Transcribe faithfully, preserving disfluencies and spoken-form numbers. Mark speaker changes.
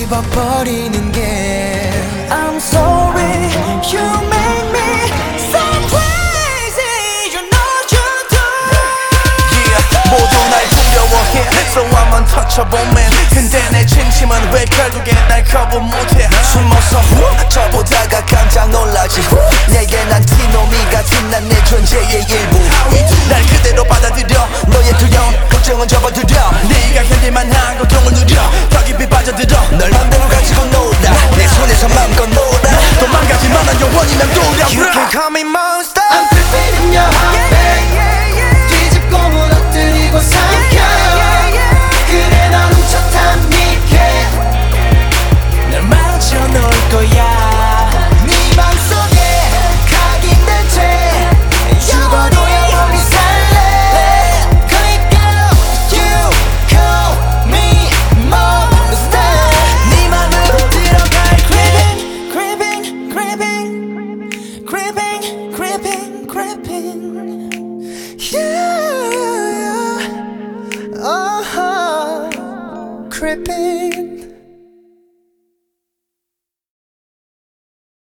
Speaker 1: 씹어버리는 게 I'm sorry you make me so crazy you know you do
Speaker 2: Yeah 모두 날 두려워해 So I'm untouchable man 근데 내 진심은 왜 결국에 날 거부 못해 숨어서 후 저보다가 깜짝 놀라지 후 내게 난 티노미 같은 난 내 존재의 일부 날 그대로 받아들여 너의 두려움 걱정은 접어들여 네가 견딜만한 고통을 누려 더 깊이 빠져들어 널 맘대로 가지고 놀아 내 손에서 맘껏 놀아 도망가지만은 영원히 맴돌아 You can call me monster
Speaker 3: I'm preparing your heart babe 뒤집고 무너뜨리고 삼켜 그래 넌 훔쳤단 믿게
Speaker 1: 널 맞춰놓을 거야
Speaker 3: 네 맘속에 각인된 채 죽어도 영원히 살래 그러니까 you call me monster
Speaker 1: 네 맘으로 들어갈 creeping creeping creeping creeping creeping creeping
Speaker 3: yeah, uh-huh. creeping